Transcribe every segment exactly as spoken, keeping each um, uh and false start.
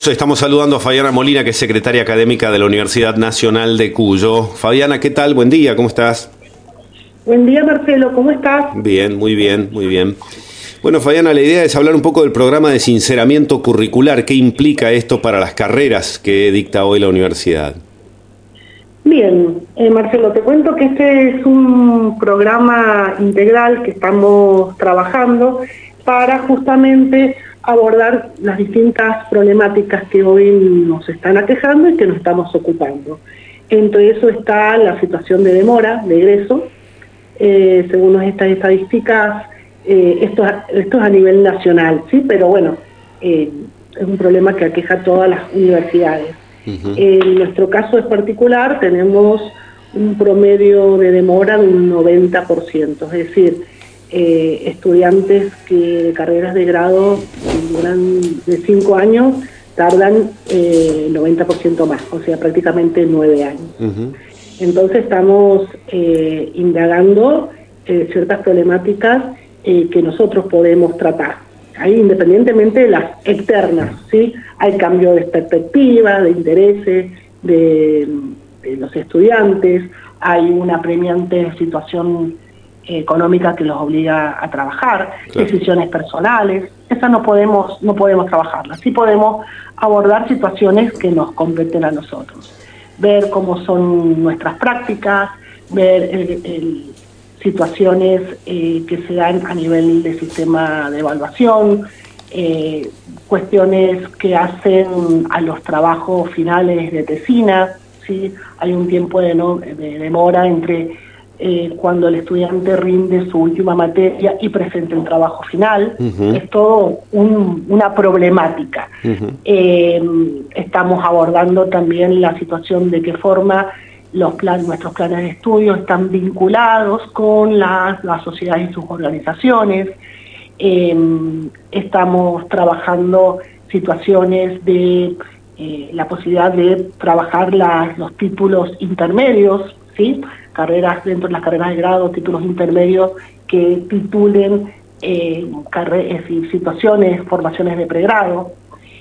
Estamos saludando a Fabiana Molina, que es secretaria académica de la Universidad Nacional de Cuyo. Fabiana, ¿qué tal? Buen día, ¿cómo estás? Buen día, Marcelo, ¿cómo estás? Bien, muy bien, muy bien. Bueno, Fabiana, la idea es hablar un poco del programa de sinceramiento curricular. ¿Qué implica esto para las carreras que dicta hoy la universidad? Bien, eh, Marcelo, te cuento que este es un programa integral que estamos trabajando para justamente abordar las distintas problemáticas que hoy nos están aquejando y que nos estamos ocupando. Entre eso está la situación de demora de egreso. Eh, según estas estadísticas, eh, esto, esto es a nivel nacional, ¿sí? Pero bueno, eh, es un problema que aqueja a todas las universidades. Uh-huh. En nuestro caso en particular tenemos un promedio de demora de un noventa por ciento, es decir, eh, estudiantes que de carreras de grado que duran de cinco años tardan eh, noventa por ciento más, o sea, prácticamente nueve años. Uh-huh. Entonces estamos eh, indagando eh, ciertas problemáticas eh, que nosotros podemos tratar, ahí, independientemente de las externas, ¿sí? Hay cambio de perspectiva, de intereses de, de los estudiantes, hay una apremiante situación económica que los obliga a trabajar, claro. Decisiones personales, esas no podemos, no podemos trabajarlas, sí podemos abordar situaciones que nos competen a nosotros. Ver cómo son nuestras prácticas, ver el, el, situaciones eh, que se dan a nivel del sistema de evaluación, eh, cuestiones que hacen a los trabajos finales de tesina, ¿sí? Hay un tiempo de, no, de demora entre eh, cuando el estudiante rinde su última materia y presenta el trabajo final. Uh-huh. Es todo un, una problemática. Uh-huh. Eh, estamos abordando también la situación de qué forma los plan, nuestros planes de estudio están vinculados con las, las sociedades y sus organizaciones. Eh, estamos trabajando situaciones de eh, la posibilidad de trabajar las, los títulos intermedios, ¿sí? Carreras dentro de las carreras de grado, títulos intermedios que titulen eh, carre- es decir, situaciones, formaciones de pregrado,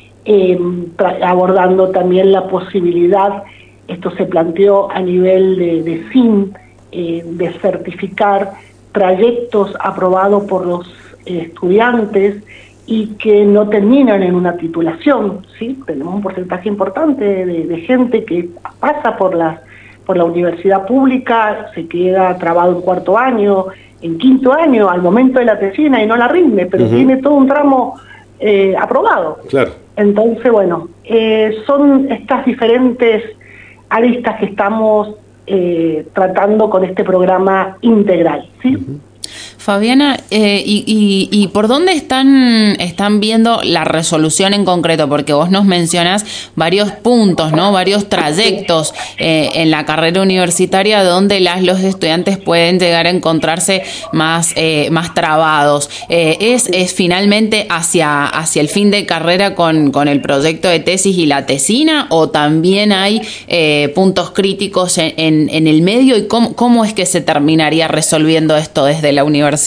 eh, tra- abordando también la posibilidad, esto se planteó a nivel de, de S I N, eh, de certificar trayectos aprobados por los eh, estudiantes y que no terminan en una titulación, ¿sí? Tenemos un porcentaje importante de, de gente que pasa por las por la universidad pública, se queda trabado en cuarto año, en quinto año, al momento de la tesina y no la rinde, pero uh-huh. tiene todo un tramo eh, aprobado. Claro. Entonces, bueno, eh, son estas diferentes aristas que estamos eh, tratando con este programa integral, ¿sí? Uh-huh. Fabiana, eh, y, y, ¿y por dónde están, están viendo la resolución en concreto? Porque vos nos mencionás varios puntos, ¿no? Varios trayectos eh, en la carrera universitaria donde las los estudiantes pueden llegar a encontrarse más, eh, más trabados. Eh, ¿es, ¿Es finalmente hacia, hacia el fin de carrera con, con el proyecto de tesis y la tesina? ¿O también hay eh, puntos críticos en, en, en el medio? ¿Y cómo, cómo es que se terminaría resolviendo esto desde la universidad?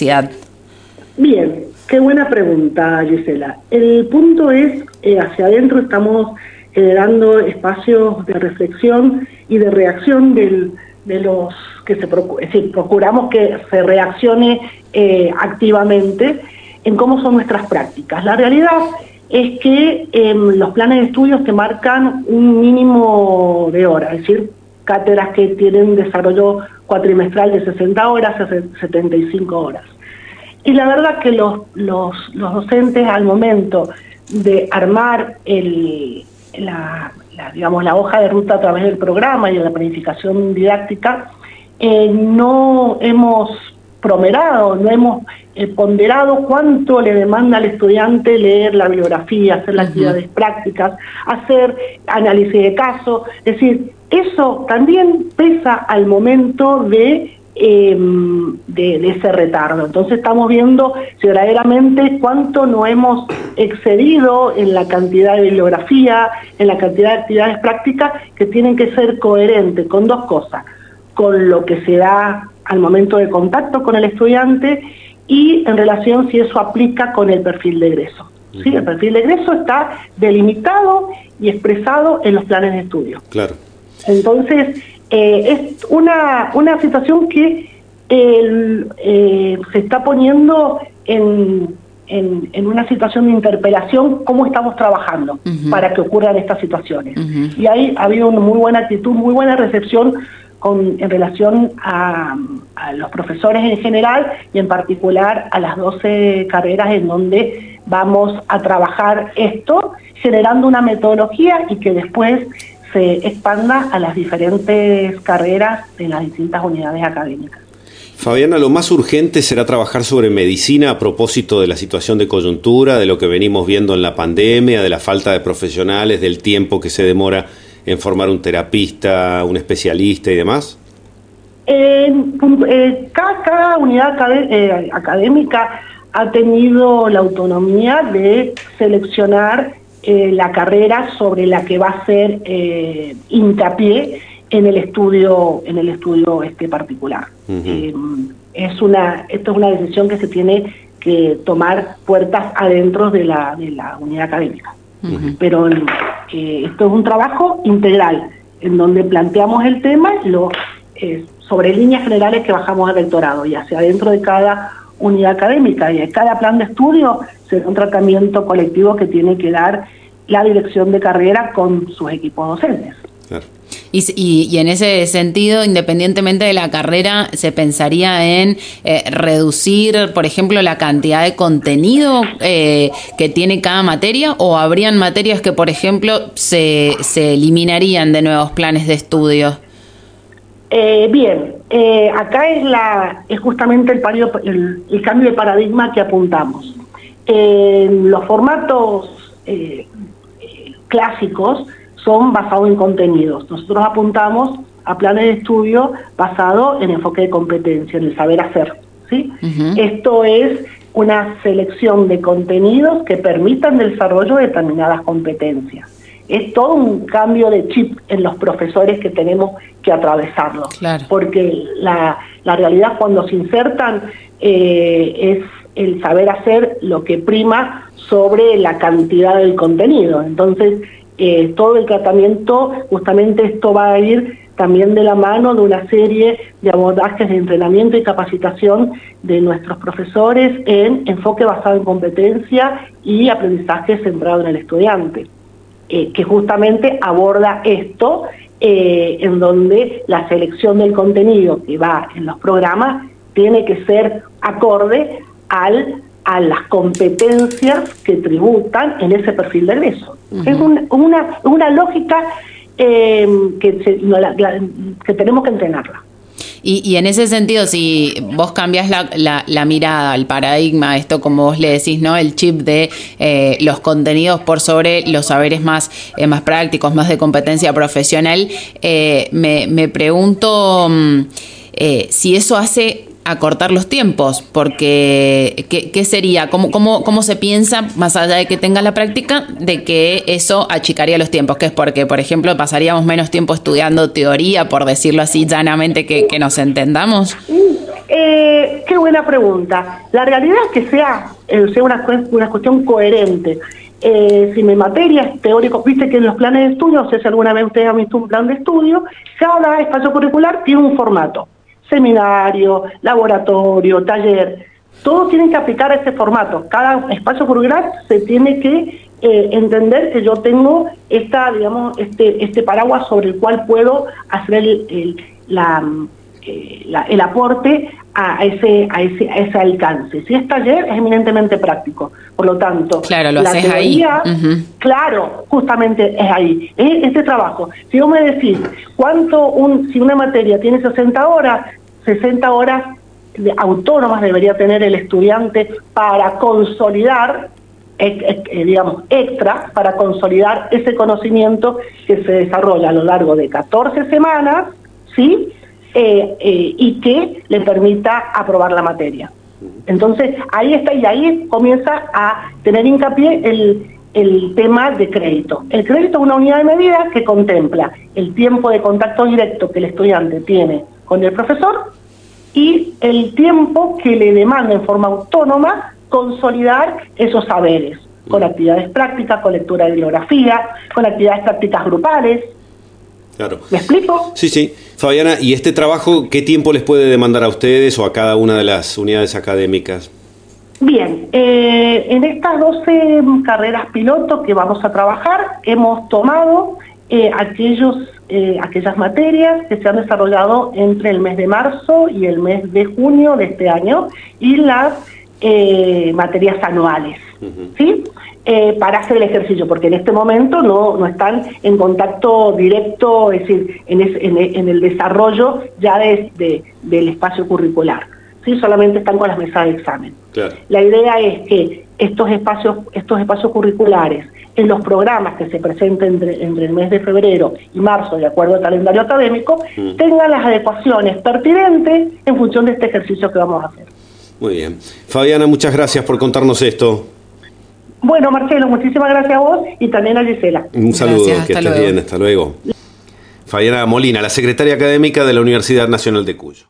Bien, qué buena pregunta, Gisela. El punto es, eh, hacia adentro estamos generando espacios de reflexión y de reacción del, de los que se procura, es decir, procuramos que se reaccione eh, activamente en cómo son nuestras prácticas. La realidad es que eh, los planes de estudios te marcan un mínimo de horas, es decir, cátedras que tienen desarrollo cuatrimestral de sesenta horas a setenta y cinco horas. Y la verdad que los, los, los docentes al momento de armar el, la, la, digamos, la hoja de ruta a través del programa y de la planificación didáctica, eh, no hemos promerado, no hemos eh, ponderado cuánto le demanda al estudiante leer la bibliografía, hacer las actividades uh-huh. prácticas, hacer análisis de caso, es decir, eso también pesa al momento de, eh, de, de ese retardo. Entonces estamos viendo si verdaderamente cuánto no hemos excedido en la cantidad de bibliografía, en la cantidad de actividades prácticas que tienen que ser coherentes con dos cosas, con lo que se da al momento de contacto con el estudiante y en relación si eso aplica con el perfil de egreso. Uh-huh. ¿Sí? El perfil de egreso está delimitado y expresado en los planes de estudio. Claro. Entonces, eh, es una, una situación que el, eh, se está poniendo en, en, en una situación de interpelación, cómo estamos trabajando uh-huh. para que ocurran estas situaciones. Uh-huh. Y ahí ha habido una muy buena actitud, muy buena recepción con, en relación a, a los profesores en general y en particular a las doce carreras en donde vamos a trabajar esto, generando una metodología y que después se expanda a las diferentes carreras de las distintas unidades académicas. Fabiana, lo más urgente será trabajar sobre medicina a propósito de la situación de coyuntura, de lo que venimos viendo en la pandemia, de la falta de profesionales, del tiempo que se demora en formar un terapista, un especialista y demás. Eh, eh, cada, cada unidad acad- eh, académica ha tenido la autonomía de seleccionar eh, la carrera sobre la que va a ser eh, hincapié en el estudio, en el estudio este particular. Uh-huh. Eh, es una, esto es una decisión que se tiene que tomar puertas adentro de la, de la unidad académica. Uh-huh. Pero eh, esto es un trabajo integral, en donde planteamos el tema lo, eh, sobre líneas generales que bajamos al rectorado, y hacia adentro de cada unidad académica y de cada plan de estudio será un tratamiento colectivo que tiene que dar la dirección de carrera con sus equipos docentes. Claro. Y, y, y en ese sentido, independientemente de la carrera, ¿se pensaría en eh, reducir, por ejemplo, la cantidad de contenido eh, que tiene cada materia, o habrían materias que, por ejemplo, se, se eliminarían de nuevos planes de estudio? Eh, bien, eh, acá es, la, es justamente el, pario, el, el cambio de paradigma que apuntamos. Eh, los formatos eh, clásicos son basados en contenidos. Nosotros apuntamos a planes de estudio basados en enfoque de competencia, en el saber hacer, ¿sí? Uh-huh. Esto es una selección de contenidos que permitan el desarrollo de determinadas competencias. Es todo un cambio de chip en los profesores que tenemos que atravesarlo. Claro. Porque la, la realidad cuando se insertan eh, es el saber hacer lo que prima sobre la cantidad del contenido. Entonces, eh, todo el tratamiento, justamente esto va a ir también de la mano de una serie de abordajes de entrenamiento y capacitación de nuestros profesores en enfoque basado en competencia y aprendizaje centrado en el estudiante. Eh, que justamente aborda esto, eh, en donde la selección del contenido que va en los programas tiene que ser acorde al, a las competencias que tributan en ese perfil de egreso. Uh-huh. Es un, una, una lógica eh, que, se, no, la, la, que tenemos que entrenarla. Y, y en ese sentido, si vos cambiás la, la, la mirada, el paradigma, esto como vos le decís, ¿no? El chip de eh, los contenidos por sobre los saberes más, eh, más prácticos, más de competencia profesional, eh, me, me pregunto eh, si eso hace acortar los tiempos, porque ¿qué, qué sería? ¿Cómo, cómo, ¿Cómo se piensa, más allá de que tenga la práctica, de que eso achicaría los tiempos? Que es porque, por ejemplo, pasaríamos menos tiempo estudiando teoría, por decirlo así llanamente, que, que nos entendamos. Eh, qué buena pregunta. La realidad es que sea, eh, sea una, una cuestión coherente. Eh, si mi materia es teórico, viste que en los planes de estudio, no sé si alguna vez ustedes han visto un plan de estudio, cada espacio curricular tiene un formato. Seminario, laboratorio, taller, todos tienen que aplicar a ese formato. Cada espacio curricular se tiene que eh, entender que yo tengo esta, digamos, este, este paraguas sobre el cual puedo hacer el, el, la, eh, la, el aporte a ese, a ese, a ese alcance. Si es taller, es eminentemente práctico. Por lo tanto, claro, lo la haces teoría, ahí. Uh-huh. Claro, justamente es ahí. Es este trabajo. Si vos me decís, ¿cuánto un, si una materia tiene sesenta horas, sesenta horas de autónomas debería tener el estudiante para consolidar, eh, eh, digamos, extra, para consolidar ese conocimiento que se desarrolla a lo largo de catorce semanas, ¿sí? Eh, eh, y que le permita aprobar la materia. Entonces, ahí está, y ahí comienza a tener hincapié el, el tema de crédito. El crédito es una unidad de medida que contempla el tiempo de contacto directo que el estudiante tiene con el profesor y el tiempo que le demanda en forma autónoma consolidar esos saberes. con actividades prácticas, con lectura de bibliografía, con actividades prácticas grupales. Claro. ¿Me explico? Sí, sí. Fabiana, ¿y este trabajo qué tiempo les puede demandar a ustedes o a cada una de las unidades académicas? Bien, eh, en estas doce carreras piloto que vamos a trabajar, hemos tomado eh, aquellos, eh, aquellas materias que se han desarrollado entre el mes de marzo y el mes de junio de este año y las eh, materias anuales, uh-huh. ¿sí? Eh, para hacer el ejercicio, porque en este momento no, no están en contacto directo, es decir, en, es, en, en el desarrollo ya de, de, del espacio curricular. ¿Sí? Solamente están con las mesas de examen. Claro. La idea es que estos espacios, estos espacios curriculares, en los programas que se presenten entre, entre el mes de febrero y marzo, de acuerdo al calendario académico, mm. tengan las adecuaciones pertinentes en función de este ejercicio que vamos a hacer. Muy bien. Fabiana, muchas gracias por contarnos esto. Bueno, Marcelo, muchísimas gracias a vos y también a Gisela. Un saludo, gracias, que estés luego. bien, hasta luego. Fabiana Molina, la secretaria académica de la Universidad Nacional de Cuyo.